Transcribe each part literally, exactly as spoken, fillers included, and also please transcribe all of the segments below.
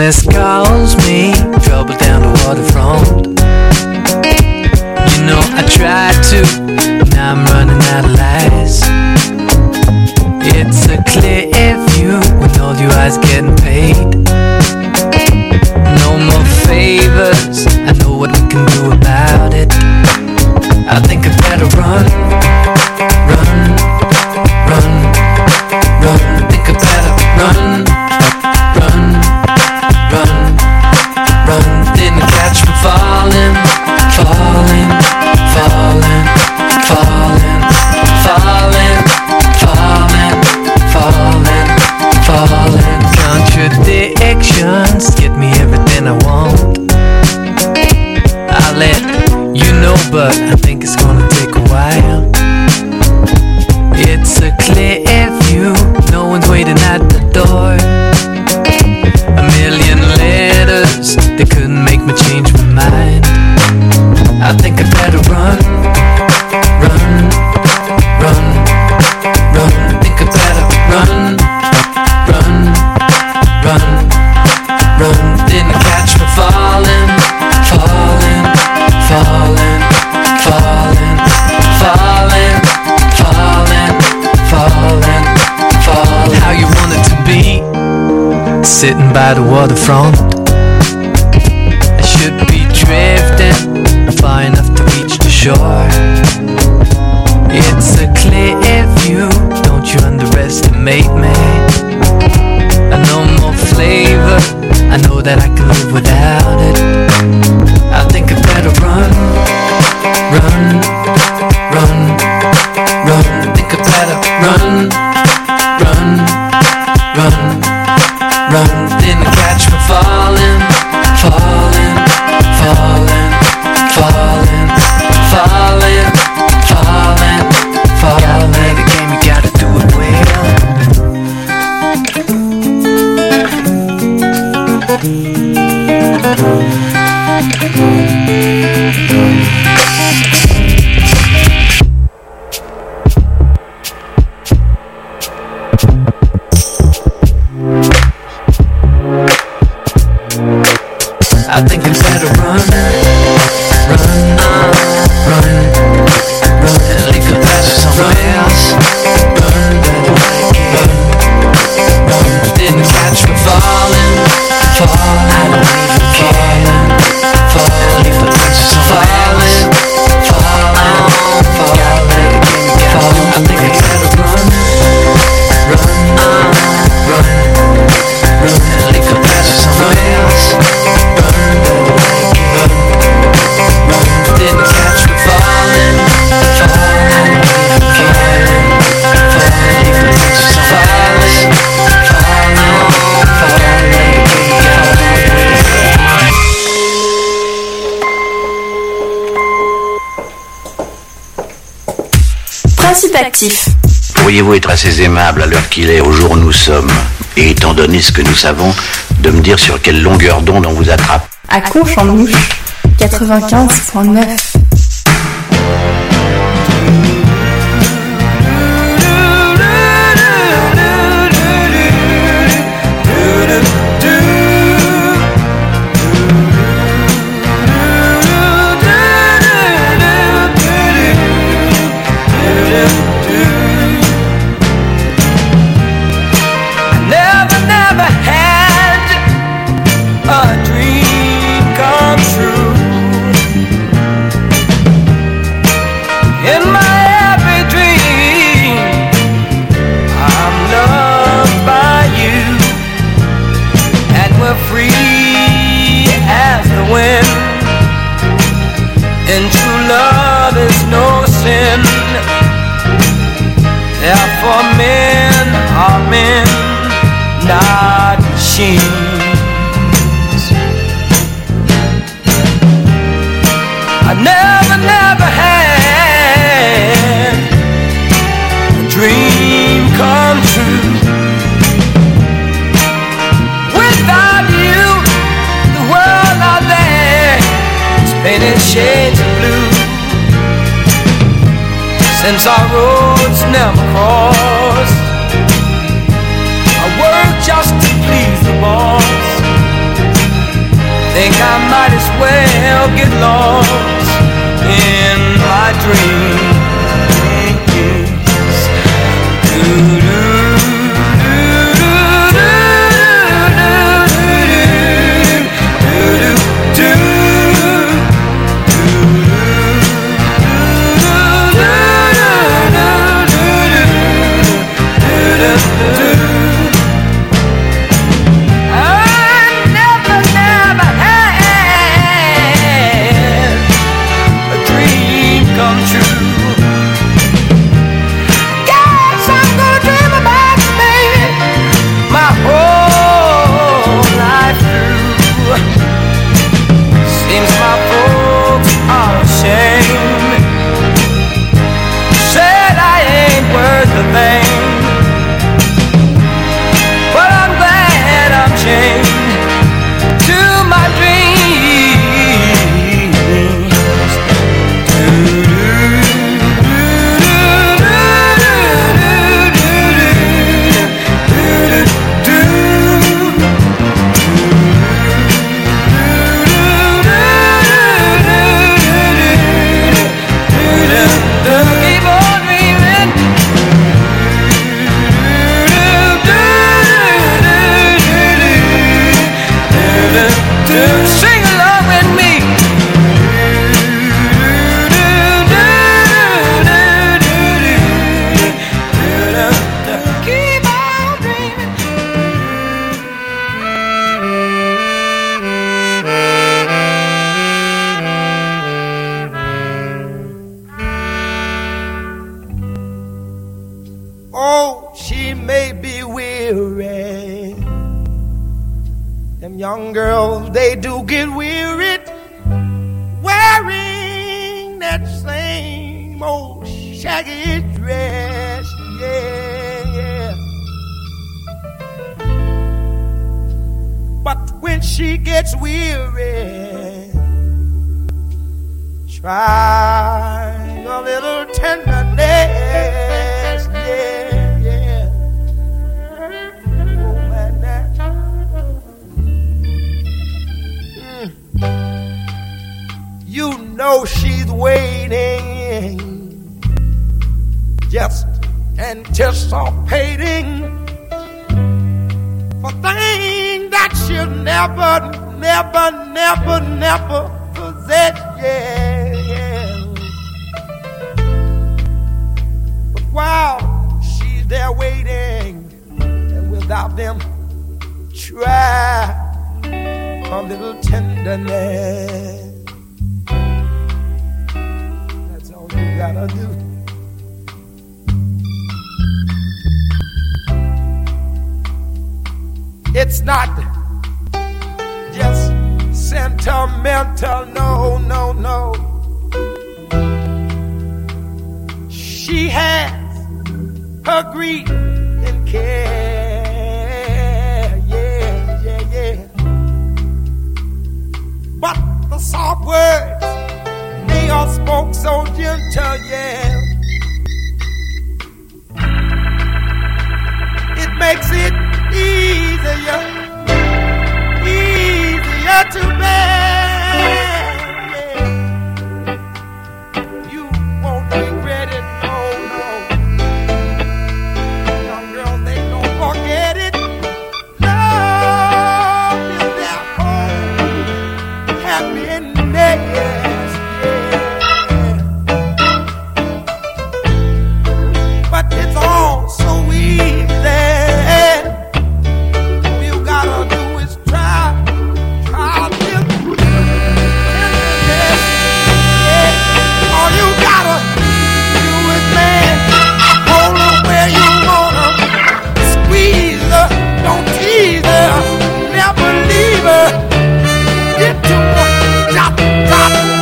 Loneliness calls me, trouble down the waterfront. You know I tried to, now I'm running out of lies. It's a clear view with all your eyes getting paid. No more favors, I know what we can do about it. I think I better run, run, run, run. I think I better run, run, run, run. Didn't catch me falling, falling, falling, falling, falling, falling, falling, falling. Contradictions get me everything I want. I'll let you know, but I think it's gonna take a while. It's a clear view, no one's waiting at the door. A million letters, they couldn't make me change my mind. I think I better run, run, run, run. I think I better run, run, run, run. Didn't catch me falling, falling, falling, falling, falling, falling, falling, falling. How you want it to be, sitting by the waterfront. I should be drifting far enough to reach the shore. It's a clear view, don't you underestimate me. I know more flavor, I know that I can live without it. I think I better run, run, run, run. I think I better run, run, run, run. Didn't catch me falling, falling, falling, falling, falling, falling, falling. Gotta play the game, you gotta do it well. I think I better run, run, uh, run, run, and leave the past somewhere else. Run, run, run. Didn't catch me falling, falling, I don't even care. Falling, leave the past somewhere else. Falling, falling, falling. I think I better run, run, uh, run, run, and leave the past somewhere else. Didn't catch me falling, falling, falling, Principe actif. Pourriez-vous être assez aimable à l'heure qu'il est, au jour où nous sommes, et étant donné ce que nous savons, de me dire sur quelle longueur d'onde on vous attrape? À Conche en Mouche, quatre-vingt-quinze virgule neuf. And true love is no sin. Therefore men are men, not machines. I never, never had a dream come true. Without you, the world out there is painted shades of blue. Since our roads never crossed, I work just to please the boss. think I might as well get lost in my dreams. It's not just sentimental, no, no, no. She has her grief and care, yeah, yeah, yeah. But the soft words, they all spoke so gentle, yeah. It makes it easier, easier to bear. Yeah. You won't regret it, no, no. Young girls, they don't forget it. Love is their home, happiness, yeah. But it's all so easy. Never leave her. Get to one, drop, drop.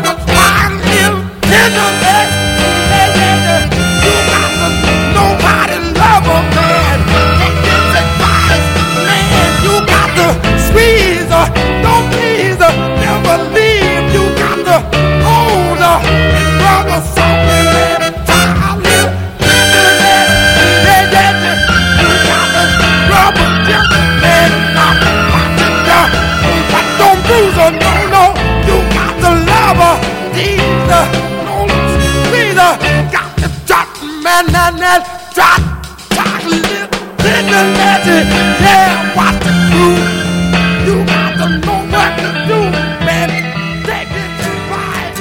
and drop, drop, little, little magic. Yeah, watch the groove. You got to know what to do, man. Take it to ride.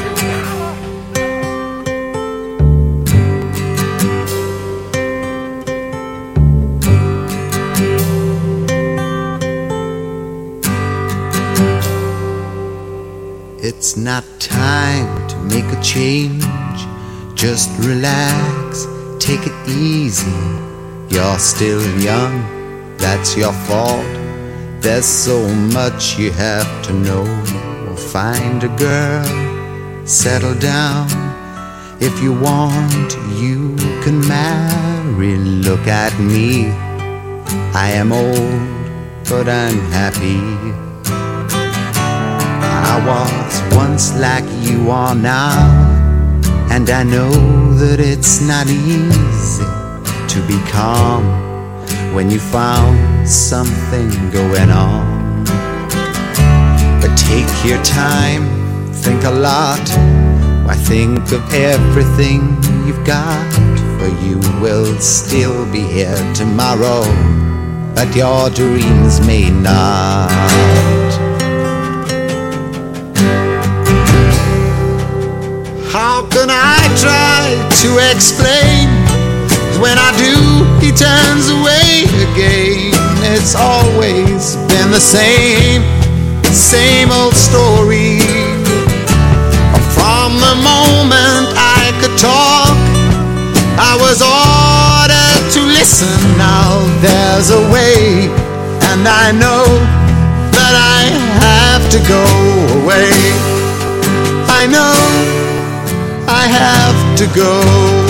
It's not time to make a change. Just relax, take it easy. You're still young, that's your fault. There's so much you have to know. Find a girl, settle down. If you want, you can marry. Look at me, I am old, but I'm happy. I was once like you are now, and I know that it's not easy to be calm when you found something going on. But take your time, think a lot. Why think of everything you've got? For you will still be here tomorrow, but your dreams may not. How can I try to explain? When I do, he turns away again. It's always been the same, same old story. From the moment I could talk, I was ordered to listen. Now there's a way, and I know that I have to go away. I know I have to go.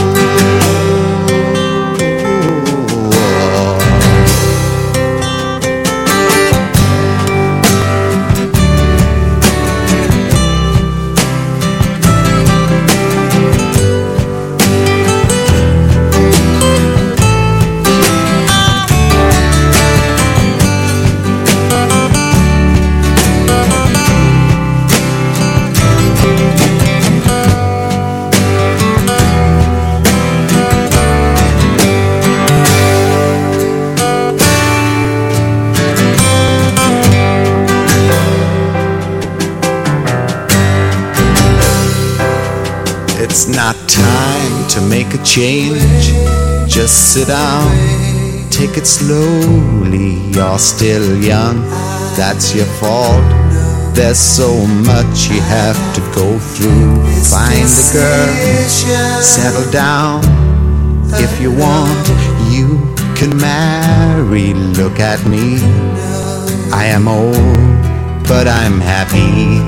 It's not time to make a change. Just sit down, take it slowly. You're still young, that's your fault. There's so much you have to go through. Find a girl, settle down. If you want, you can marry. Look at me, I am old, but I'm happy.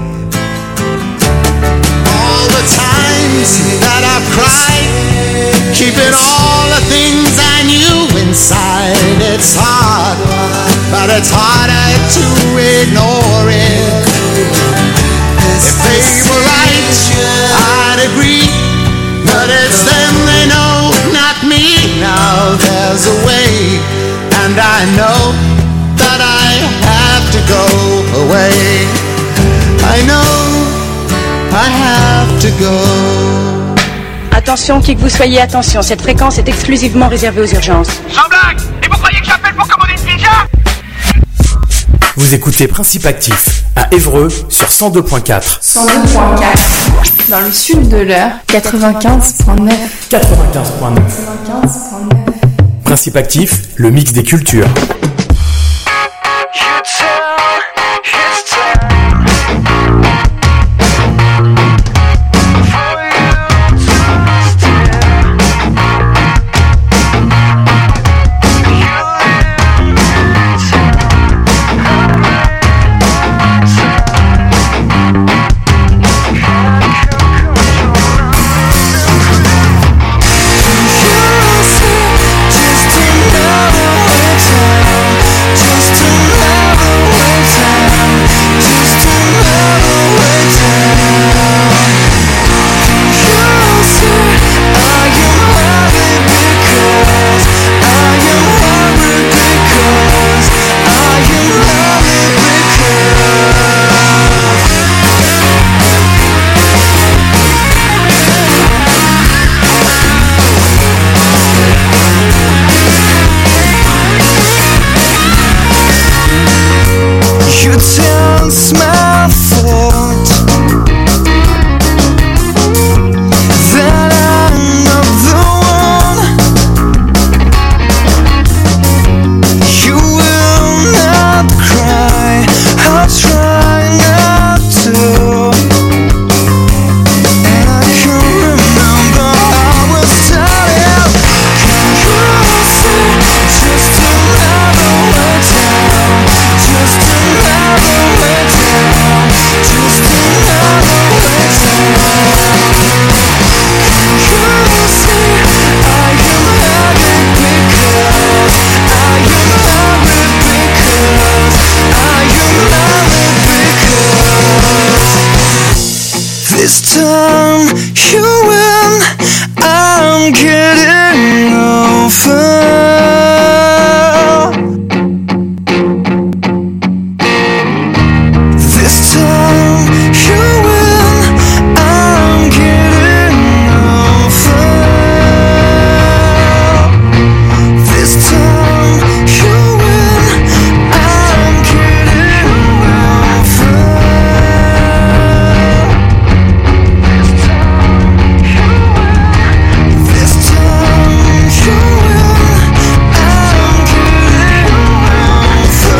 All the times that I've cried, keeping all the things I knew inside. It's hard, but it's harder to ignore it. If they were right, I'd agree, but it's them they know, not me. Now there's a way, and I know that I have to go away. I know I have to go. Attention, qui que vous soyez, attention, cette fréquence est exclusivement réservée aux urgences. Sans blague! Et vous croyez que j'appelle pour commander une pizza? Vous écoutez Principe Actif à Évreux sur cent deux point quatre. cent deux point quatre. Dans le sud de l'heure, quatre-vingt-quinze point neuf. quatre-vingt-quinze point neuf. quatre-vingt-quinze point neuf. Principe Actif, le mix des cultures. Just to know it's This time you win, I'm getting over. This time you win, I'm getting over. This time you win, I'm getting over. This time you win, I'm getting over.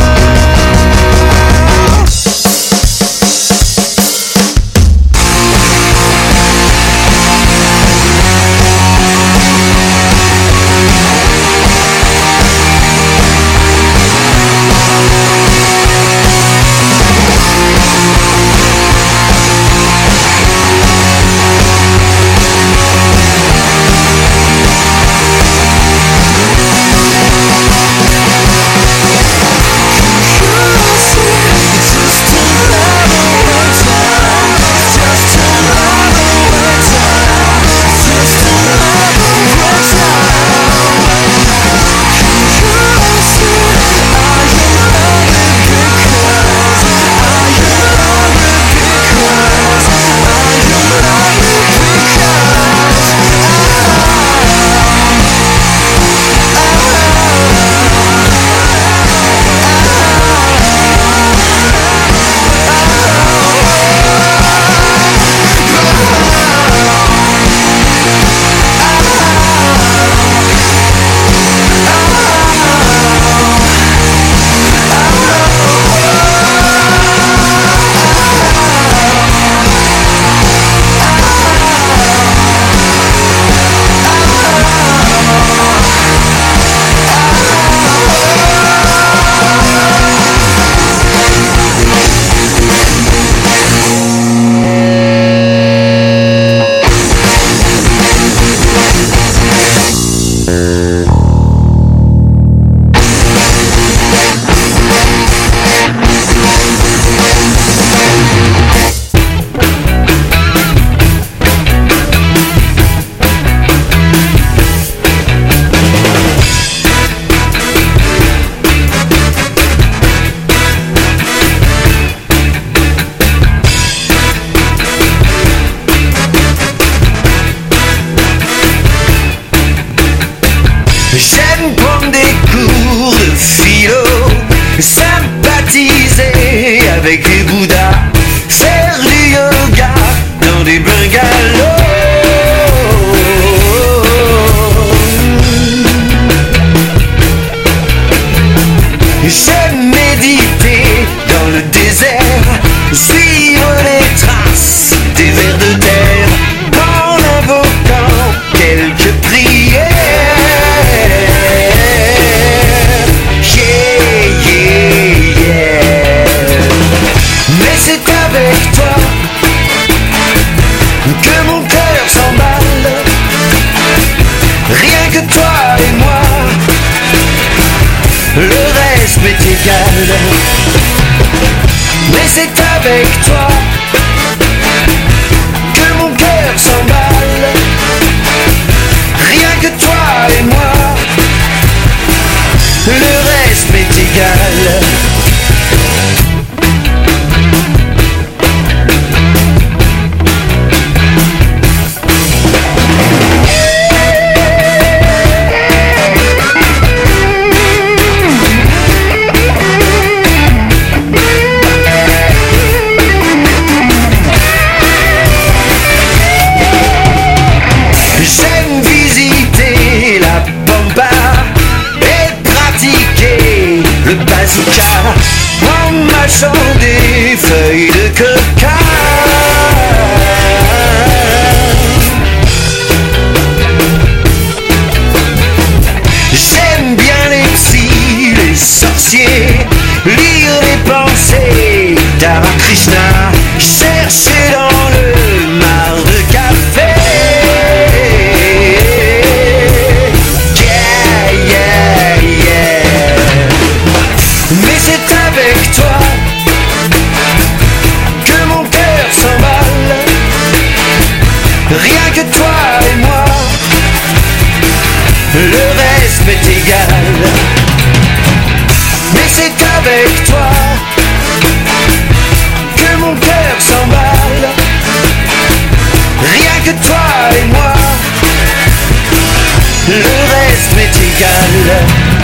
J'aime prendre des cours de philo, sympathiser avec les bouddhas, faire du yoga dans des bungalows. J'aime méditer dans le désert, suivre les traces des vers de terre, en invoquant quelques prières. Yeah, yeah, yeah. Mais c'est avec toi que mon cœur s'emballe, rien que toi et moi. Le reste m'est égal. Mais c'est avec toi que mon cœur s'emballe, rien que toi et moi. Le reste m'est égal. rien que toi et moi. Le reste m'est égal, mais c'est avec toi que mon cœur s'emballe. Rien que toi et moi, le reste m'est égal.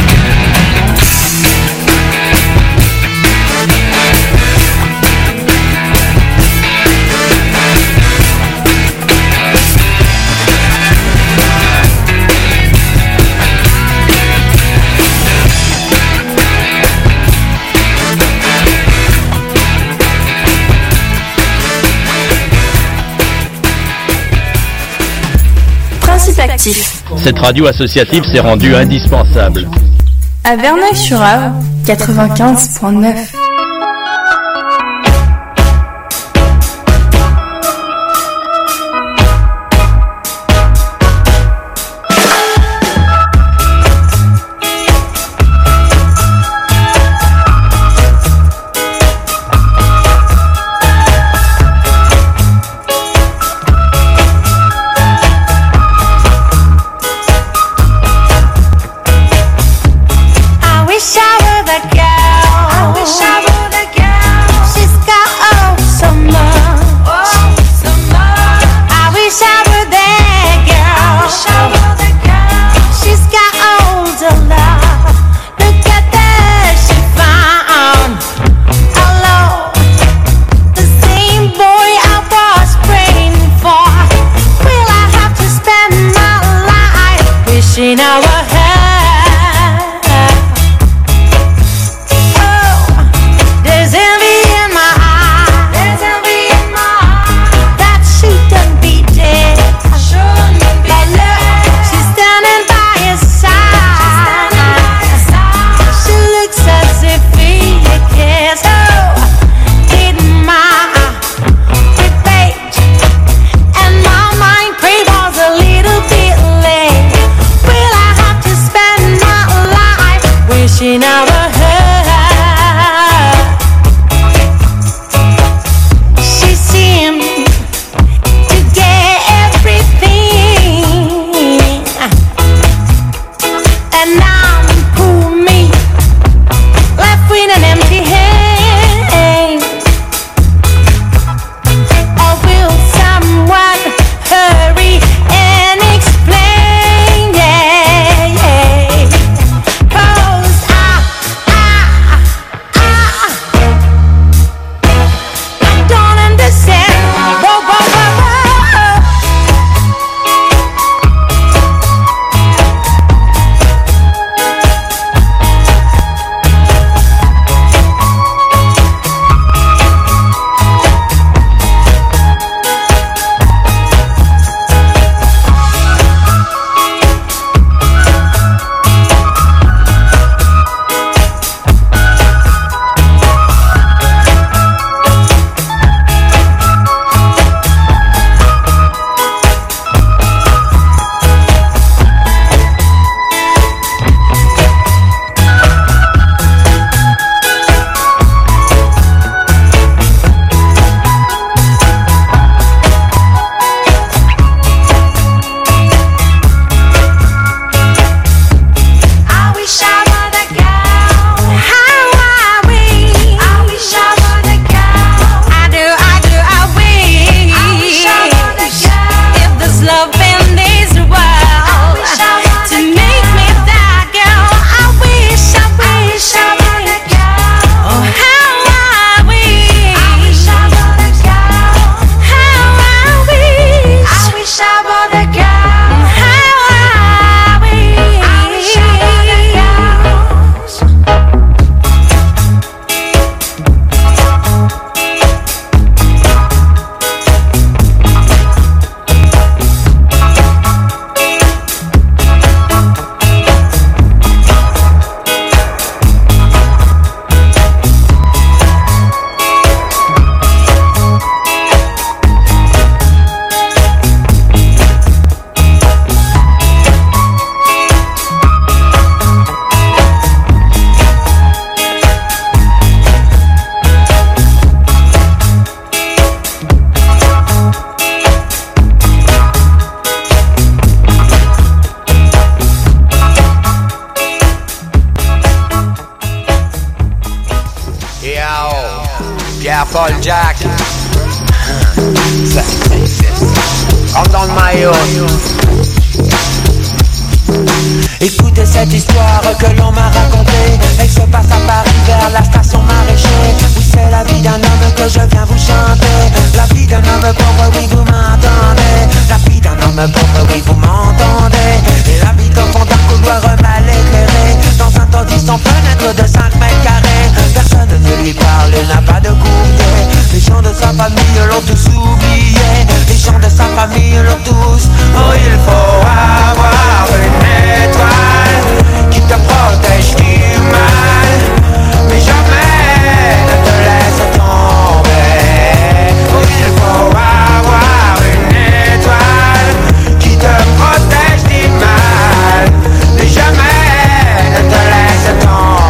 Actif. Cette radio associative s'est rendue indispensable. À Verneuil-sur-Avre, quatre-vingt-quinze virgule neuf. I wish I were that girl. I wish I were maillot. Écoutez cette histoire que l'on m'a racontée. Elle se passe à Paris vers la station Maraîcher. Oui, c'est la vie d'un homme que je viens vous chanter. La vie d'un homme pauvre, oui vous m'entendez. La vie d'un homme pauvre, oui vous m'entendez. Il habite au fond d'un couloir mal éclairé, dans un taudis sans fenêtre de cinq mètres carrés. Personne ne lui parle, il n'a pas de courrier. Les gens de sa famille l'ont tous oublié. Les gens de sa famille l'ont tous. Oh, il faut avoir une étoile qui te protège du mal, mais jamais ne te laisse tomber. Oh, il faut avoir une étoile qui te protège du mal, mais jamais ne te laisse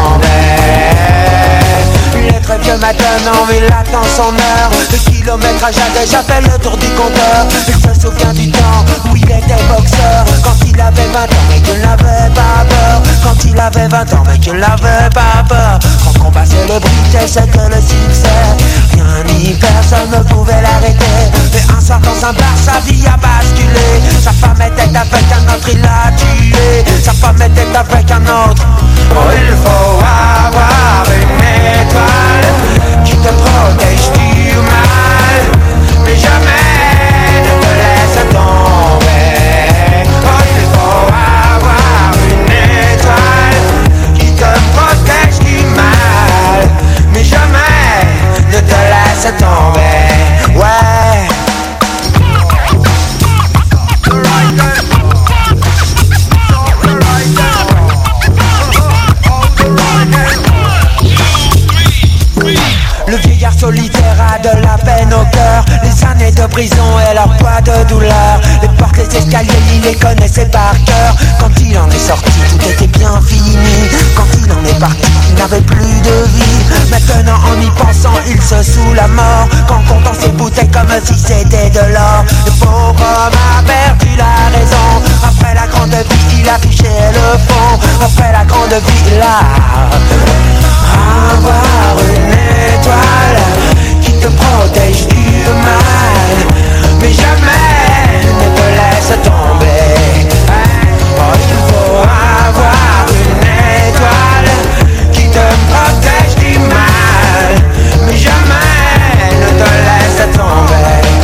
tomber. Il est très vieux maintenant, mais il attend son heure. Le kilométrage a déjà fait le tour du compteur. Il se souvient du temps où il était boxeur, quand il avait vingt ans mais qu'il n'avait pas peur. Quand il avait vingt ans mais qu'il n'avait pas peur. Quand combat célébrité c'était le succès, rien ni personne ne pouvait l'arrêter. Mais un soir dans un bar sa vie a basculé. Sa femme était avec un autre, il l'a tué. Sa femme était avec un autre. Oh, il faut avoir une étoile qui te protège du mal, mais jamais ne te laisse tomber. Oh, il faut avoir une étoile qui te protège du mal, mais jamais ne te laisse tomber. Ouais. Le vieillard solitaire a de la peine au cœur. Les années de prison et leur poids de douleur. Les portes, les escaliers, il les connaissait par cœur. Quand il en est sorti, tout était bien fini. Quand il en est parti, il n'avait plus de vie. Maintenant en y pensant, il se saoule la mort. Qu'en comptant ses bouteilles comme si c'était de l'or. Le pauvre homme a perdu la raison. Après la grande vie, il a fiché le fond. Après la grande vie, il a avoir une étoile qui te protège du mal,